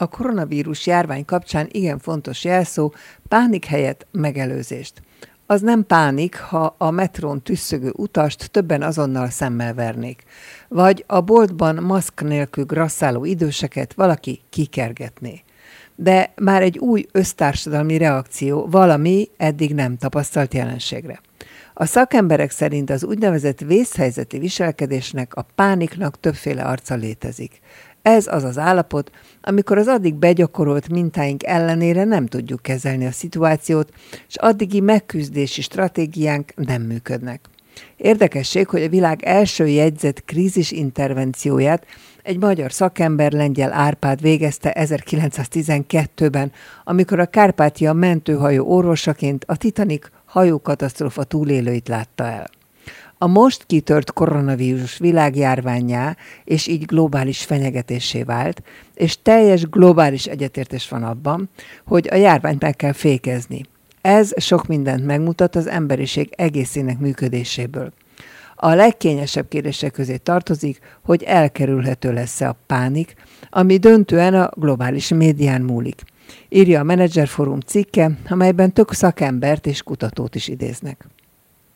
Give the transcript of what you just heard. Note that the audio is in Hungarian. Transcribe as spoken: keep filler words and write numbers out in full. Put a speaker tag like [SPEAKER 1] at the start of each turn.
[SPEAKER 1] A koronavírus járvány kapcsán igen fontos jelszó: pánik helyett megelőzést. Az nem pánik, ha a metrón tüsszögő utast többen azonnal szemmel vernék, vagy a boltban maszk nélkül grasszáló időseket valaki kikergetné. De már egy új össztársadalmi reakció valami eddig nem tapasztalt jelenségre. A szakemberek szerint az úgynevezett vészhelyzeti viselkedésnek, a pániknak többféle arca létezik. Ez az az állapot, amikor az addig begyakorolt mintáink ellenére nem tudjuk kezelni a szituációt, és addigi megküzdési stratégiánk nem működnek. Érdekesség, hogy a világ első jegyzett krízis intervencióját egy magyar szakember, Lengyel Árpád végezte ezerkilencszáztizenkettőben, amikor a Kárpátia mentőhajó orvosaként a Titanic hajókatasztrófa túlélőit látta el. A most kitört koronavírus világjárvánnyá és így globális fenyegetésé vált, és teljes globális egyetértés van abban, hogy a járványt meg kell fékezni. Ez sok mindent megmutat az emberiség egészének működéséből. A legkényesebb kérdések közé tartozik, hogy elkerülhető lesz-e a pánik, ami döntően a globális médián múlik. Írja a Manager Forum cikke, amelyben tök szakembert és kutatót is idéznek.